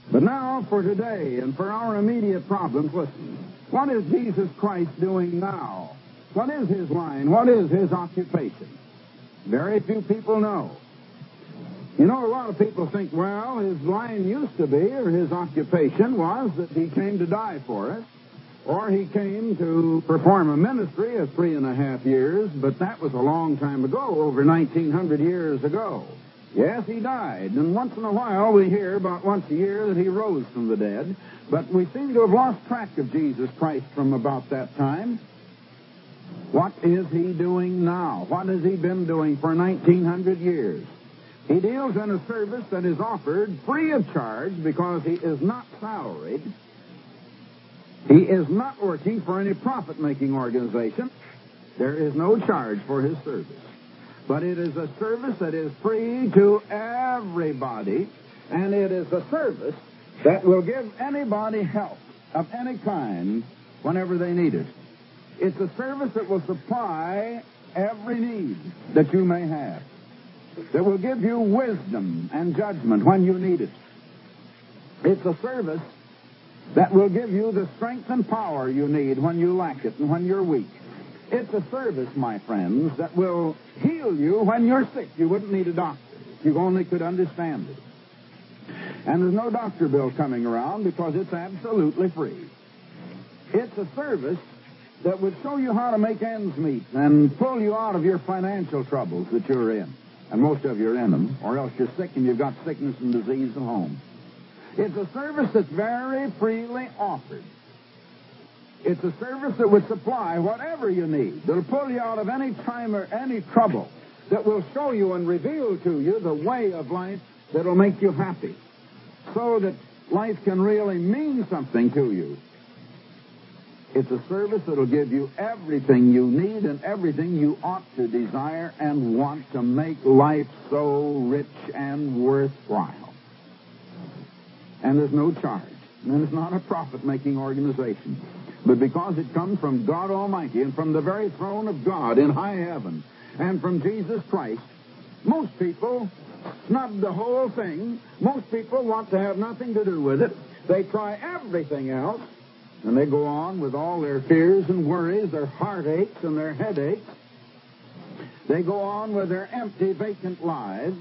But now for today and for our immediate problems, listen. What is Jesus Christ doing now? What is his line? What is his occupation? Very few people know. You know, a lot of people think, well, his line used to be, or his occupation was, that he came to die for us, or he came to perform a ministry of 3.5 years, but that was a long time ago, over 1,900 years ago. Yes, he died, and once in a while we hear about once a year that he rose from the dead, but we seem to have lost track of Jesus Christ from about that time. What is he doing now? What has he been doing for 1,900 years? He deals in a service that is offered free of charge because he is not salaried. He is not working for any profit-making organization. There is no charge for his service. But it is a service that is free to everybody, and it is a service that will give anybody help of any kind whenever they need it. It's a service that will supply every need that you may have, that will give you wisdom and judgment when you need it. It's a service that will give you the strength and power you need when you lack it and when you're weak. It's a service, my friends, that will heal you when you're sick. You wouldn't need a doctor if you only could understand it. And there's no doctor bill coming around because it's absolutely free. It's a service that would show you how to make ends meet and pull you out of your financial troubles that you're in. And most of you are in them, or else you're sick and you've got sickness and disease at home. It's a service that's very freely offered. It's a service that would supply whatever you need, that'll pull you out of any time or any trouble, that will show you and reveal to you the way of life that'll make you happy, so that life can really mean something to you. It's a service that'll give you everything you need and everything you ought to desire and want to make life so rich and worthwhile. And there's no charge. And it's not a profit-making organization. But because it comes from God Almighty and from the very throne of God in high heaven and from Jesus Christ, most people snub the whole thing. Most people want to have nothing to do with it. They try everything else. And they go on with all their fears and worries, their heartaches and their headaches. They go on with their empty, vacant lives.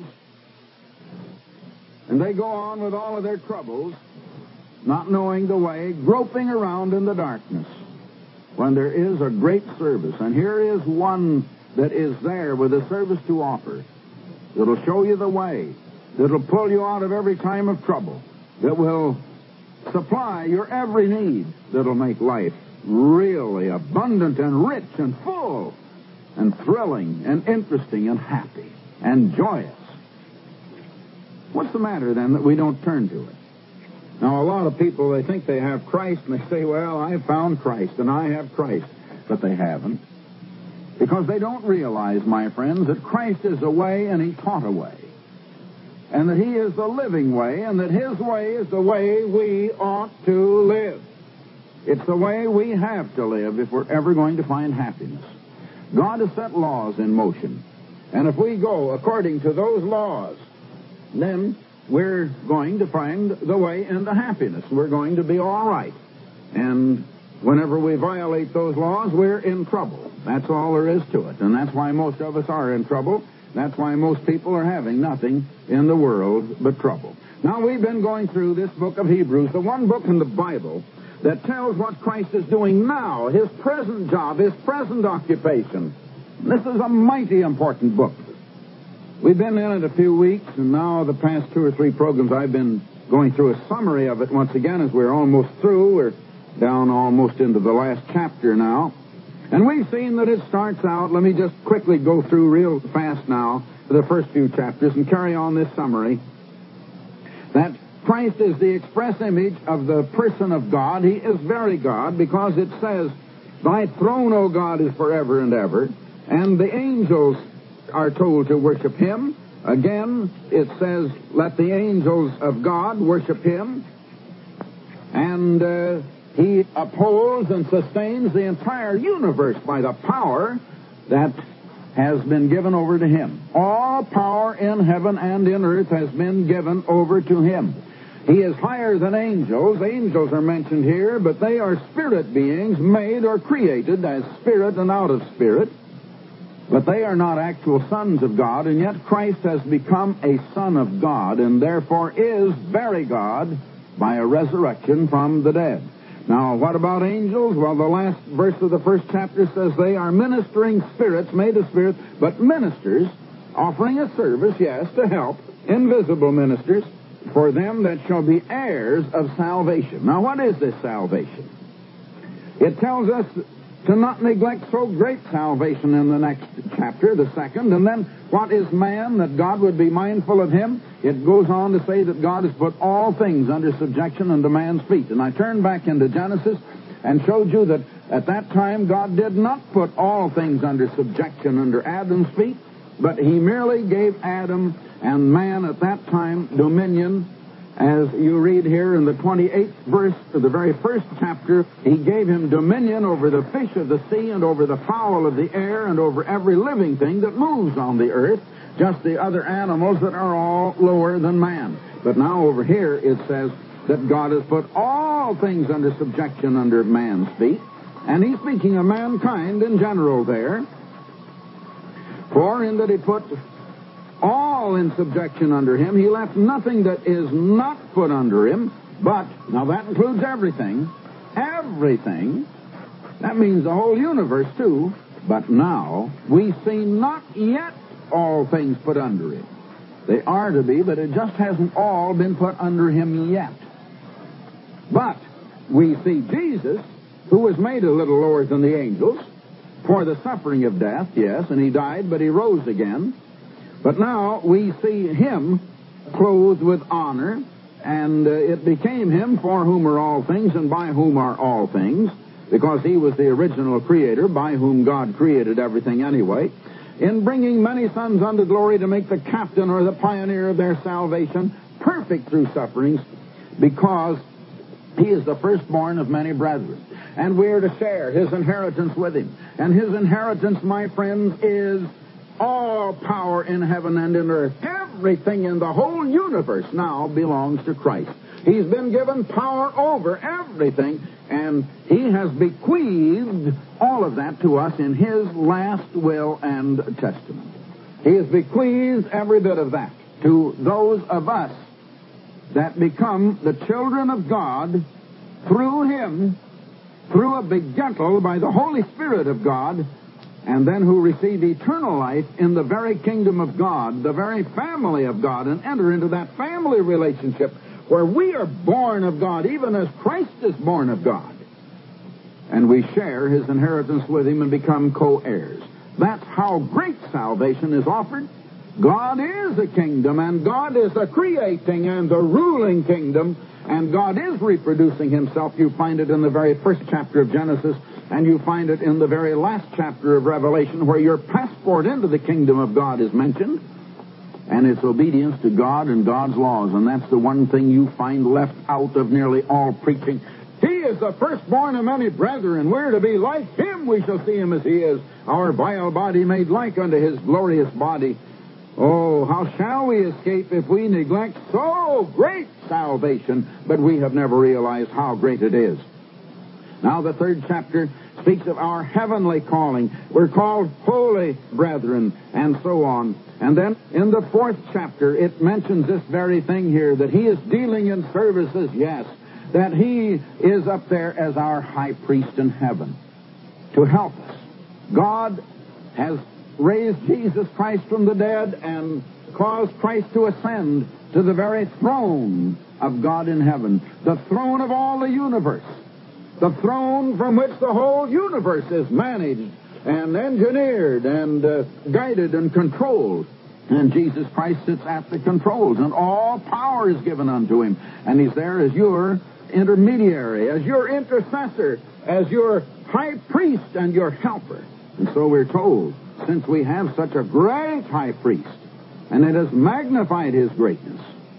And they go on with all of their troubles, not knowing the way, groping around in the darkness, when there is a great service. And here is one that is there with a service to offer, that'll show you the way, that'll pull you out of every time of trouble, that will supply your every need, that'll make life really abundant and rich and full and thrilling and interesting and happy and joyous. What's the matter, then, that we don't turn to it? Now, a lot of people, they think they have Christ, and they say, well, I have found Christ, and I have Christ. But they haven't. Because they don't realize, my friends, that Christ is a way, and he taught a way. And that he is the living way, and that his way is the way we ought to live. It's the way we have to live if we're ever going to find happiness. God has set laws in motion. And if we go according to those laws, then we're going to find the way into happiness. We're going to be all right. And whenever we violate those laws, we're in trouble. That's all there is to it. And that's why most of us are in trouble. That's why most people are having nothing in the world but trouble. Now, we've been going through this book of Hebrews, the one book in the Bible that tells what Christ is doing now, his present job, his present occupation. This is a mighty important book. We've been in it a few weeks, and now the past 2 or 3 programs I've been going through a summary of it once again as we're almost through. We're down almost into the last chapter now. And we've seen that it starts out, let me just quickly go through real fast now the first few chapters and carry on this summary, that Christ is the express image of the person of God. He is very God, because it says, thy throne, O God, is forever and ever, and the angels are told to worship him. Again, it says, let the angels of God worship him. And he upholds and sustains the entire universe by the power that has been given over to him. All power in heaven and in earth has been given over to him. He is higher than angels. Angels are mentioned here, but they are spirit beings made or created as spirit and out of spirit. But they are not actual sons of God, and yet Christ has become a son of God, and therefore is very God by a resurrection from the dead. Now, what about angels? Well, the last verse of the first chapter says they are ministering spirits, made of spirit, but ministers, offering a service, yes, to help, invisible ministers, for them that shall be heirs of salvation. Now, what is this salvation? It tells us to not neglect so great salvation in the next chapter, the second. And then, what is man, that God would be mindful of him? It goes on to say that God has put all things under subjection under man's feet. And I turned back into Genesis and showed you that at that time God did not put all things under subjection under Adam's feet, but he merely gave Adam and man at that time dominion. As you read here in the 28th verse of the very first chapter, he gave him dominion over the fish of the sea and over the fowl of the air and over every living thing that moves on the earth, just the other animals that are all lower than man. But now over here it says that God has put all things under subjection under man's feet, and he's speaking of mankind in general there. For in that he put all in subjection under him, he left nothing that is not put under him, but, now that includes everything, that means the whole universe too, but now we see not yet all things put under him. They are to be, but it just hasn't all been put under him yet. But we see Jesus, who was made a little lower than the angels, for the suffering of death, yes, and he died, but he rose again. But now we see him clothed with honor, and it became him for whom are all things and by whom are all things, because he was the original creator by whom God created everything anyway, in bringing many sons unto glory to make the captain or the pioneer of their salvation perfect through sufferings, because he is the firstborn of many brethren. And we are to share his inheritance with him. And his inheritance, my friends, is all power in heaven and in earth. Everything in the whole universe now belongs to Christ. He's been given power over everything, and he has bequeathed all of that to us in his last will and testament. He has bequeathed every bit of that to those of us that become the children of God through him, through a begettal by the Holy Spirit of God, and then who receive eternal life in the very kingdom of God, the very family of God, and enter into that family relationship where we are born of God, even as Christ is born of God. And we share his inheritance with him and become co-heirs. That's how great salvation is offered. God is a kingdom, and God is a creating and the ruling kingdom, and God is reproducing himself. You find it in the very first chapter of Genesis, and you find it in the very last chapter of Revelation, where your passport into the kingdom of God is mentioned, and it's obedience to God and God's laws. And that's the one thing you find left out of nearly all preaching. He is the firstborn of many brethren. We're to be like him. We shall see him as he is. Our vile body made like unto his glorious body. Oh, how shall we escape if we neglect so great salvation, but we have never realized how great it is. Now the third chapter speaks of our heavenly calling. We're called holy brethren, and so on. And then in the fourth chapter, it mentions this very thing here, that he is dealing in services, yes, that he is up there as our high priest in heaven to help us. God has raised Jesus Christ from the dead and caused Christ to ascend to the very throne of God in heaven, the throne of all the universe, the throne from which the whole universe is managed and engineered and guided and controlled. And Jesus Christ sits at the controls, and all power is given unto him. And he's there as your intermediary, as your intercessor, as your high priest and your helper. And so we're told, since we have such a great high priest, and it has magnified his greatness,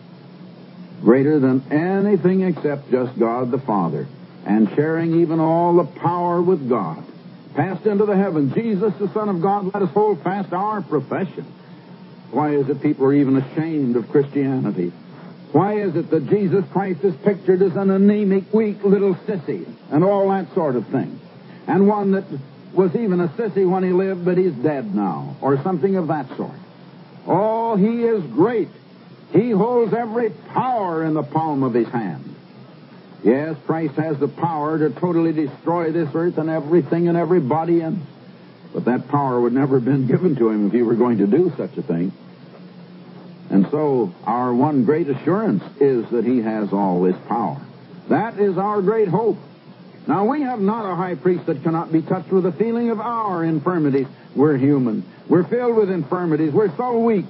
greater than anything except just God the Father, and sharing even all the power with God, passed into the heavens, Jesus, the Son of God, let us hold fast our profession. Why is it people are even ashamed of Christianity? Why is it that Jesus Christ is pictured as an anemic, weak little sissy and all that sort of thing? And one that was even a sissy when he lived, but he's dead now, or something of that sort. Oh, he is great. He holds every power in the palm of his hand. Yes, Christ has the power to totally destroy this earth and everything and everybody in it. But that power would never have been given to him if he were going to do such a thing. And so our one great assurance is that he has all this power. That is our great hope. Now, we have not a high priest that cannot be touched with the feeling of our infirmities. We're human. We're filled with infirmities. We're so weak.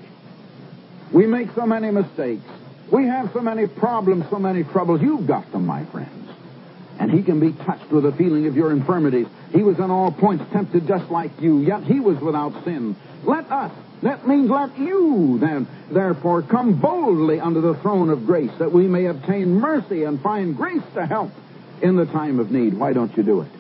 We make so many mistakes. We have so many problems, so many troubles. You've got them, my friends. And he can be touched with the feeling of your infirmities. He was in all points tempted just like you, yet he was without sin. Let us, that means let you, then, therefore, come boldly under the throne of grace, that we may obtain mercy and find grace to help in the time of need. Why don't you do it?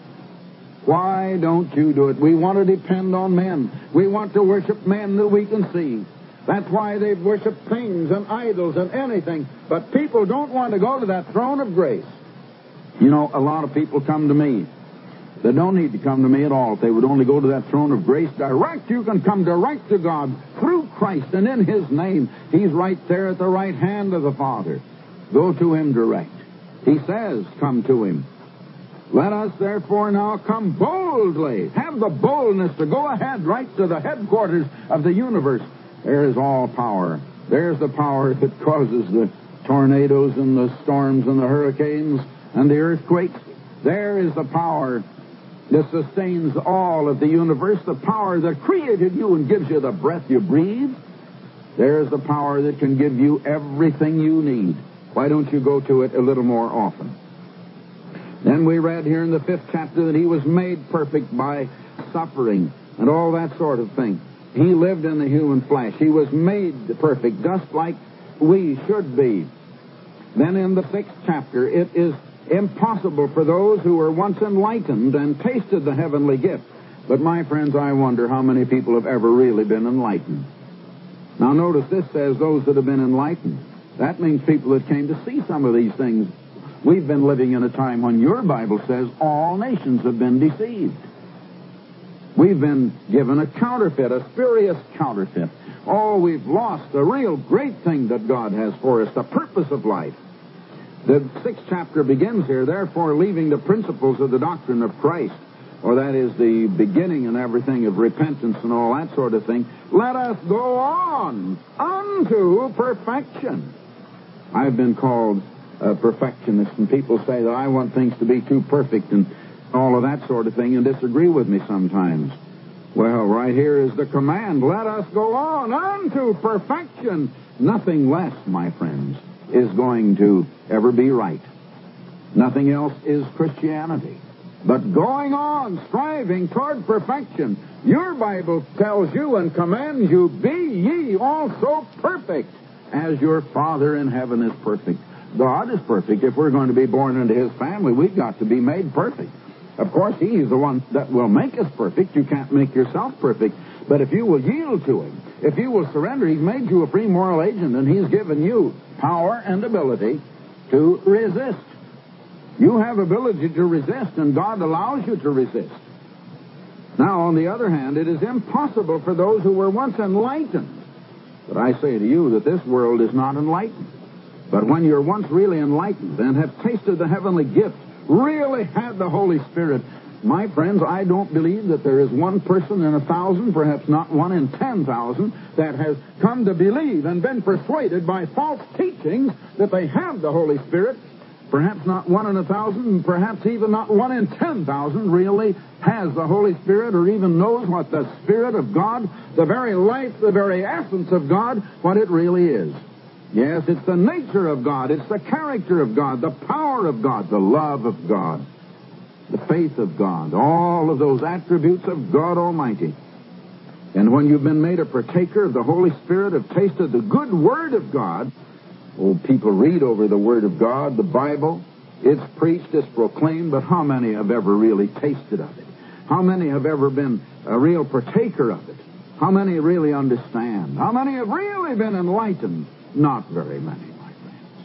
Why don't you do it? We want to depend on men. We want to worship men that we can see. That's why they worship things and idols and anything. But people don't want to go to that throne of grace. You know, a lot of people come to me. They don't need to come to me at all. If they would only go to that throne of grace direct, you can come direct to God through Christ and in his name. He's right there at the right hand of the Father. Go to him direct. He says, come to him. Let us therefore now come boldly. Have the boldness to go ahead right to the headquarters of the universe. There is all power. There's the power that causes the tornadoes and the storms and the hurricanes and the earthquakes. There is the power that sustains all of the universe, the power that created you and gives you the breath you breathe. There's the power that can give you everything you need. Why don't you go to it a little more often? Then we read here in the 5th chapter that he was made perfect by suffering and all that sort of thing. He lived in the human flesh. He was made perfect, just like we should be. Then in the 6th chapter, it is impossible for those who were once enlightened and tasted the heavenly gift. But my friends, I wonder how many people have ever really been enlightened. Now notice this says those that have been enlightened. That means people that came to see some of these things. We've been living in a time when your Bible says all nations have been deceived. We've been given a counterfeit, a spurious counterfeit. Oh, we've lost the real great thing that God has for us, the purpose of life. The 6th chapter begins here, therefore, leaving the principles of the doctrine of Christ, or that is the beginning and everything of repentance and all that sort of thing. Let us go on unto perfection. I've been called a perfectionist, and people say that I want things to be too perfect and all of that sort of thing, and disagree with me sometimes. Well, right here is the command. Let us go on unto perfection. Nothing less, my friends, is going to ever be right. Nothing else is Christianity. But going on, striving toward perfection. Your Bible tells you and commands you, be ye also perfect, as your Father in heaven is perfect. God is perfect. If we're going to be born into his family, we've got to be made perfect. Of course, he is the one that will make us perfect. You can't make yourself perfect. But if you will yield to him, if you will surrender, he's made you a free moral agent, and he's given you power and ability to resist. You have ability to resist, and God allows you to resist. Now, on the other hand, it is impossible for those who were once enlightened. But I say to you that this world is not enlightened. But when you're once really enlightened and have tasted the heavenly gift, really had the Holy Spirit, my friends, I don't believe that there is one person in 1,000, perhaps not one in 10,000, that has come to believe and been persuaded by false teachings that they have the Holy Spirit. Perhaps not one in 1,000, perhaps even not one in 10,000 really has the Holy Spirit or even knows what the Spirit of God, the very life, the very essence of God, what it really is. Yes, it's the nature of God, it's the character of God, the power of God, the love of God, the faith of God, all of those attributes of God Almighty. And when you've been made a partaker of the Holy Spirit, have tasted the good Word of God, people read over the Word of God, the Bible, it's preached, it's proclaimed, but how many have ever really tasted of it? How many have ever been a real partaker of it? How many really understand? How many have really been enlightened? Not very many, my friends.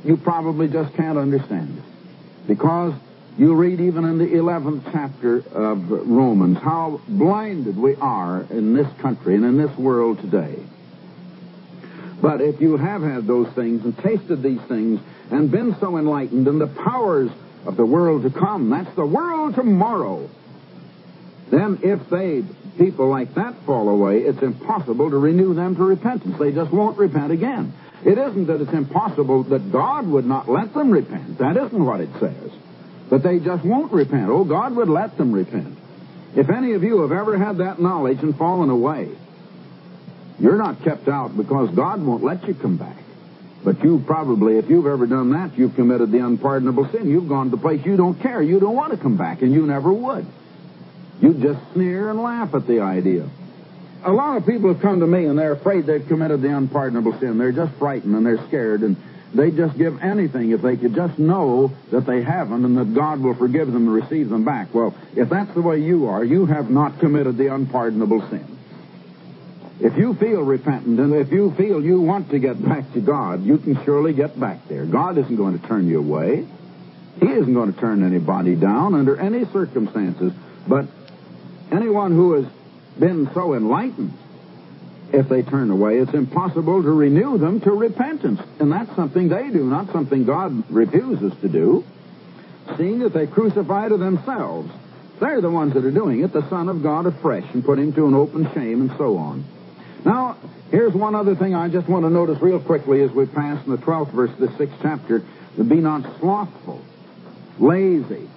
you probably just can't understand it. Because you read even in the 11th chapter of Romans how blinded we are in this country and in this world today. But if you have had those things and tasted these things and been so enlightened in the powers of the world to come, that's the world tomorrow, then if people like that fall away, it's impossible to renew them to repentance. They just won't repent again. It isn't that it's impossible that God would not let them repent. That isn't what it says. But they just won't repent. Oh, God would let them repent. If any of you have ever had that knowledge and fallen away, you're not kept out because God won't let you come back. But you probably, if you've ever done that, you've committed the unpardonable sin. You've gone to the place you don't care. You don't want to come back, and you never would. You just sneer and laugh at the idea. A lot of people have come to me, and they're afraid they've committed the unpardonable sin. They're just frightened, and they're scared, and they just give anything if they could just know that they haven't and that God will forgive them and receive them back. Well, if that's the way you are, you have not committed the unpardonable sin. If you feel repentant and if you feel you want to get back to God, you can surely get back there. God isn't going to turn you away. He isn't going to turn anybody down under any circumstances. But anyone who has been so enlightened, if they turn away, it's impossible to renew them to repentance. And that's something they do, not something God refuses to do. Seeing that they crucify to themselves. They're the ones that are doing it, the Son of God afresh, and put him to an open shame and so on. Now, here's one other thing I just want to notice real quickly as we pass in the 12th verse of the 6th chapter. To be not slothful, lazy.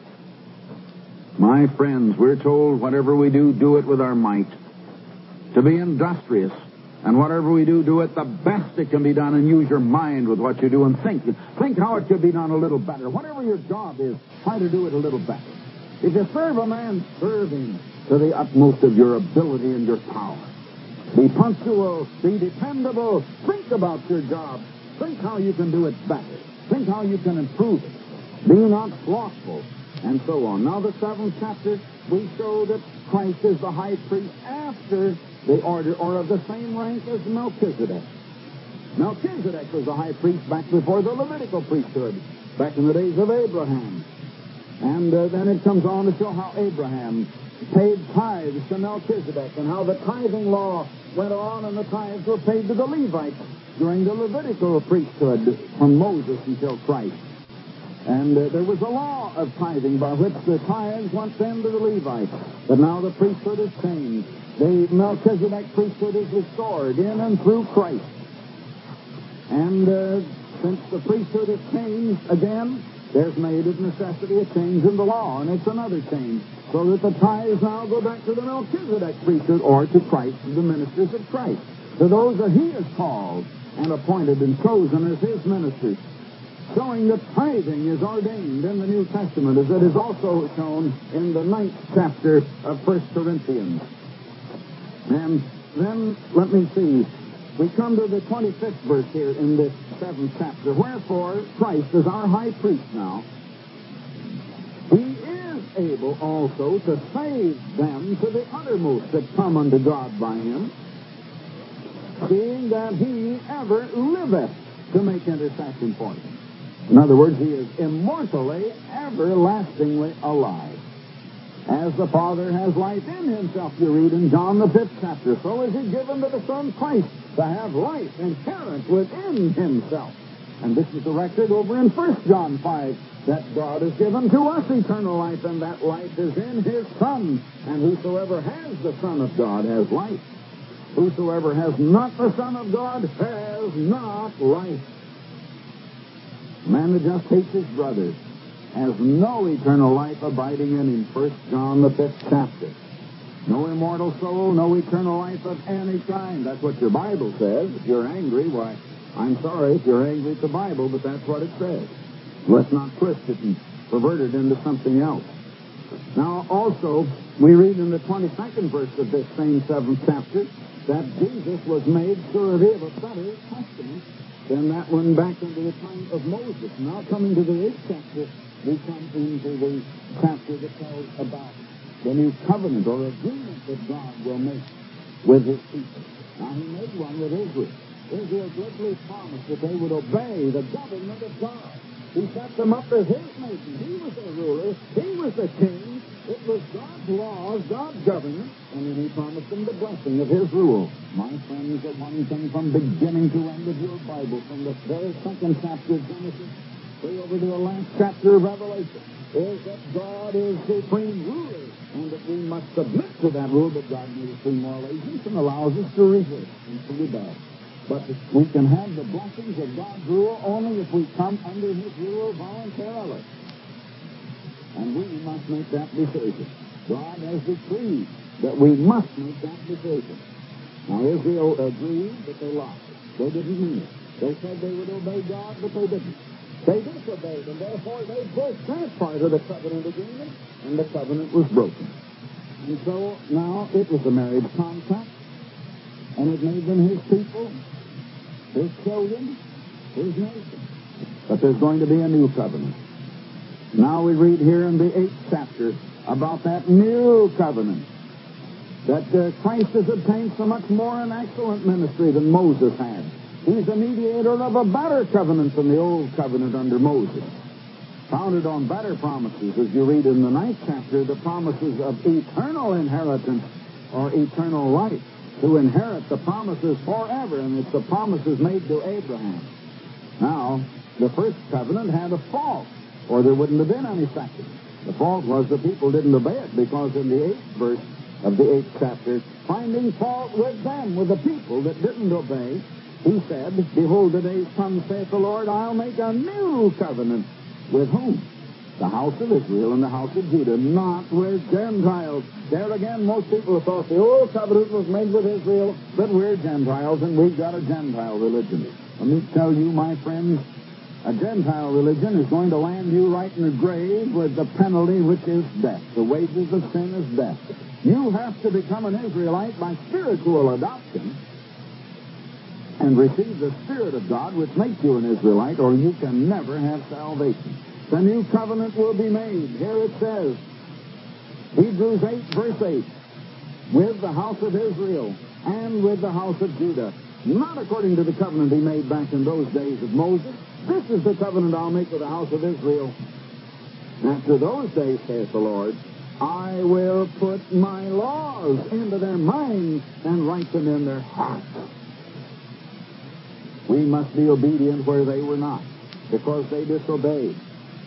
My friends, we're told whatever we do, do it with our might. To be industrious, and whatever we do, do it the best it can be done, and use your mind with what you do, and think how it could be done a little better. Whatever your job is, try to do it a little better. If you serve a man, serve him to the utmost of your ability and your power. Be punctual, be dependable, think about your job, think how you can do it better, think how you can improve it. Be not slothful, and so on. Now, the 7th chapter, we show that Christ is the high priest after the order, or of the same rank as Melchizedek. Melchizedek was the high priest back before the Levitical priesthood, back in the days of Abraham. And then it comes on to show how Abraham paid tithes to Melchizedek, and how the tithing law went on, and the tithes were paid to the Levites during the Levitical priesthood from Moses until Christ. And there was a law of tithing by which the tithes went then to the Levites. But now the priesthood has changed. The Melchizedek priesthood is restored in and through Christ. And since the priesthood has changed again, there's made of necessity a change in the law, and it's another change, so that the tithes now go back to the Melchizedek priesthood, or to Christ, the ministers of Christ, to those that he has called and appointed and chosen as his ministers, showing that tithing is ordained in the New Testament, as it is also shown in the 9th chapter of 1 Corinthians. And then, let me see, we come to the 25th verse here in this 7th chapter. Wherefore, Christ is our high priest now. He is able also to save them to the uttermost that come unto God by him, seeing that he ever liveth to make intercession for them. In other words, he is immortally, everlastingly alive. As the Father has life in himself, you read in John the 5th chapter, so is he given to the Son Christ to have life inherent within himself. And this is the record over in 1 John 5, that God has given to us eternal life, and that life is in his Son. And whosoever has the Son of God has life. Whosoever has not the Son of God has not life. A man that just hates his brother has no eternal life abiding in him. 1 John the 5th chapter. No immortal soul, no eternal life of any kind. That's what your Bible says. If you're angry, why, I'm sorry if you're angry at the Bible, but that's what it says. Let's not twist it and pervert it into something else. Now, also, we read in the 22nd verse of this same 7th chapter that Jesus was made surety of a better testament than that one back into the time of Moses. Now, coming to the 8th chapter, we come into the chapter that tells about the new covenant or agreement that God will make with his people. Now, he made one with Israel. Israel glibly promised that they would obey the government of God. He set them up as his nation. He was their ruler. He was the king. It was God's laws, God's government, and then he promised them the blessing of his rule. My friends, the one thing from beginning to end of your Bible, from the very second chapter of Genesis, way over to the last chapter of Revelation, is that God is supreme ruler, and that we must submit to that rule, but God made us free moral agents and allows us to resist and to rebel. But we can have the blessings of God's rule only if we come under his rule voluntarily. And we must make that decision. God has decreed that we must make that decision. Now, Israel agreed, but they lied. They didn't mean it. They said they would obey God, but they didn't. They disobeyed, and therefore they broke that part of the covenant agreement, and the covenant was broken. And so now it was a marriage contract, and it made them his people, his children, his nation. But there's going to be a new covenant. Now we read here in the 8th chapter about that new covenant, that Christ has obtained so much more an excellent ministry than Moses had. He's a mediator of a better covenant than the old covenant under Moses, founded on better promises, as you read in the 9th chapter, the promises of eternal inheritance or eternal life, to inherit the promises forever, and it's the promises made to Abraham. Now, the first covenant had a fault, or there wouldn't have been any second. The fault was the people didn't obey it, because in the 8th verse of the 8th chapter, finding fault with them, with the people that didn't obey, he said, behold, the days come, saith the Lord, I'll make a new covenant. With whom? The house of Israel and the house of Judah, not with Gentiles. There again, most people have thought the old covenant was made with Israel, but we're Gentiles, and we've got a Gentile religion. Let me tell you, my friends, a Gentile religion is going to land you right in the grave with the penalty, which is death. The wages of sin is death. You have to become an Israelite by spiritual adoption and receive the Spirit of God, which makes you an Israelite, or you can never have salvation. The new covenant will be made. Here it says, Hebrews 8, verse 8, with the house of Israel and with the house of Judah, not according to the covenant he made back in those days of Moses. This is the covenant I'll make with the house of Israel. After those days, saith the Lord, I will put my laws into their minds and write them in their hearts. We must be obedient where they were not, because they disobeyed.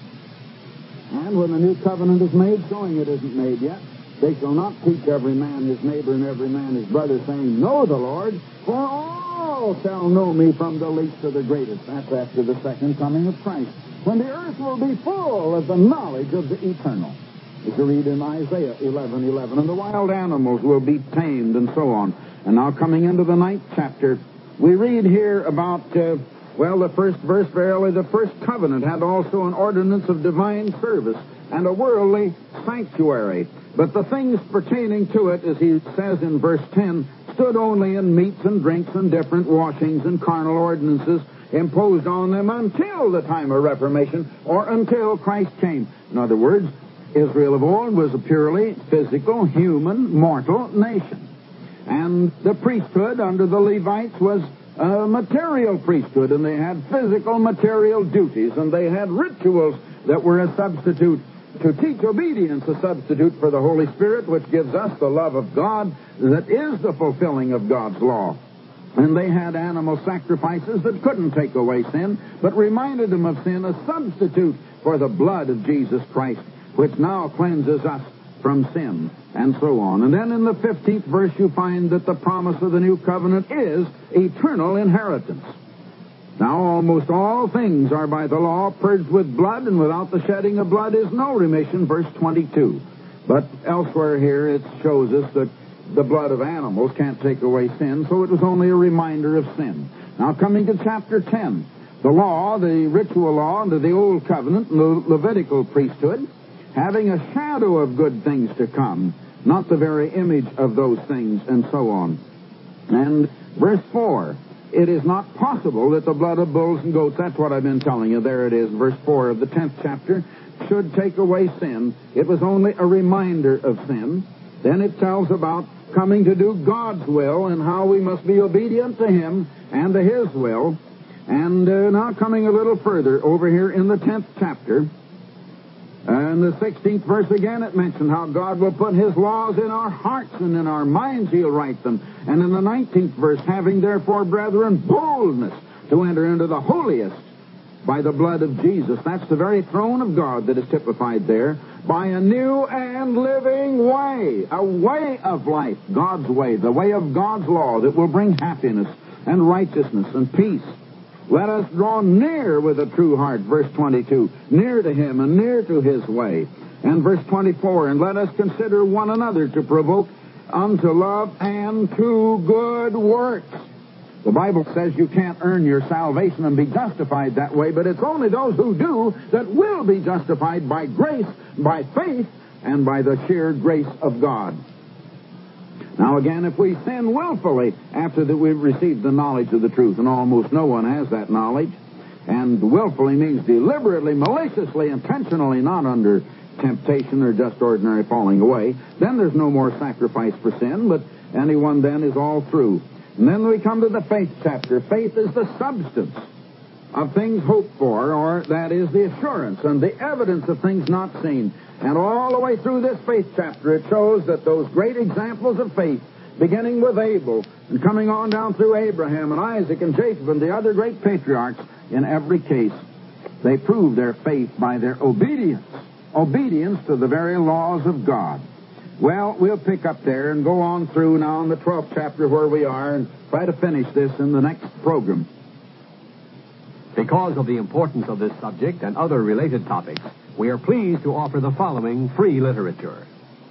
And when the new covenant is made, showing it isn't made yet, they shall not teach every man his neighbor and every man his brother, saying, Know the Lord, for all shall know me from the least to the greatest. That's after the second coming of Christ, when the earth will be full of the knowledge of the eternal. As you read in Isaiah 11:11, and the wild animals will be tamed, and so on. And now coming into the 9th chapter, we read here about, the first verse, verily the first covenant had also an ordinance of divine service and a worldly sanctuary. But the things pertaining to it, as he says in verse 10, stood only in meats and drinks and different washings and carnal ordinances imposed on them until the time of Reformation, or until Christ came. In other words, Israel of old was a purely physical, human, mortal nation. And the priesthood under the Levites was a material priesthood, and they had physical, material duties, and they had rituals that were a substitute to teach obedience, a substitute for the Holy Spirit, which gives us the love of God that is the fulfilling of God's law. And they had animal sacrifices that couldn't take away sin, but reminded them of sin, a substitute for the blood of Jesus Christ, which now cleanses us from sin, and so on. And then in the 15th verse you find that the promise of the new covenant is eternal inheritance. Now almost all things are by the law purged with blood, and without the shedding of blood is no remission, verse 22. But elsewhere here it shows us that the blood of animals can't take away sin, so it was only a reminder of sin. Now coming to chapter 10, the law, the ritual law under the old covenant, the Levitical priesthood, having a shadow of good things to come, not the very image of those things, and so on. And verse 4, it is not possible that the blood of bulls and goats, that's what I've been telling you, there it is, verse 4 of the 10th chapter, should take away sin. It was only a reminder of sin. Then it tells about coming to do God's will and how we must be obedient to Him and to His will. And now coming a little further over here in the 10th chapter, in the 16th verse again, it mentioned how God will put His laws in our hearts and in our minds He'll write them. And in the 19th verse, having therefore, brethren, boldness to enter into the holiest by the blood of Jesus. That's the very throne of God that is typified there. By a new and living way, a way of life, God's way, the way of God's law that will bring happiness and righteousness and peace. Let us draw near with a true heart, verse 22, near to Him and near to His way. And verse 24, and let us consider one another to provoke unto love and to good works. The Bible says you can't earn your salvation and be justified that way, but it's only those who do that will be justified by grace, by faith, and by the sheer grace of God. Now again, if we sin willfully after that we've received the knowledge of the truth, and almost no one has that knowledge, and willfully means deliberately, maliciously, intentionally, not under temptation or just ordinary falling away, then there's no more sacrifice for sin, but anyone then is all through. And then we come to the faith chapter. Faith is the substance of things hoped for, or that is the assurance and the evidence of things not seen. And all the way through this faith chapter, it shows that those great examples of faith, beginning with Abel and coming on down through Abraham and Isaac and Jacob and the other great patriarchs, in every case, they prove their faith by their obedience to the very laws of God. Well, we'll pick up there and go on through now in the 12th chapter where we are and try to finish this in the next program. Because of the importance of this subject and other related topics, we are pleased to offer the following free literature.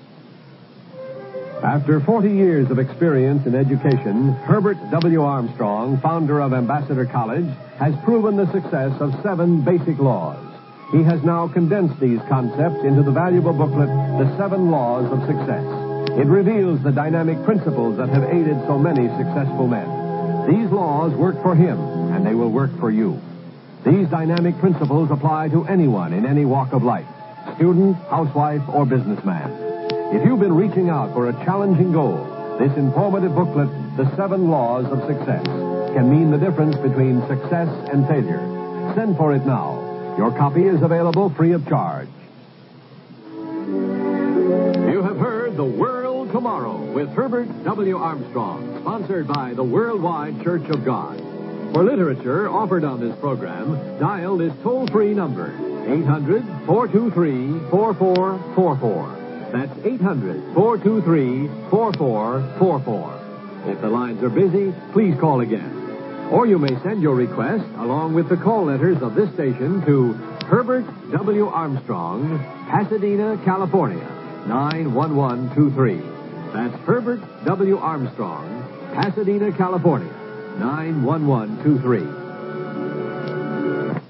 After 40 years of experience in education, Herbert W. Armstrong, founder of Ambassador College, has proven the success of 7 basic laws. He has now condensed these concepts into the valuable booklet, The 7 Laws of Success. It reveals the dynamic principles that have aided so many successful men. These laws work for him, and they will work for you. These dynamic principles apply to anyone in any walk of life, student, housewife, or businessman. If you've been reaching out for a challenging goal, this informative booklet, The 7 Laws of Success, can mean the difference between success and failure. Send for it now. Your copy is available free of charge. You have heard The World Tomorrow with Herbert W. Armstrong, sponsored by the Worldwide Church of God. For literature offered on this program, dial this toll-free number, 800-423-4444. That's 800-423-4444. If the lines are busy, please call again. Or you may send your request, along with the call letters of this station, to Herbert W. Armstrong, Pasadena, California, 91123. That's Herbert W. Armstrong, Pasadena, California, 91123.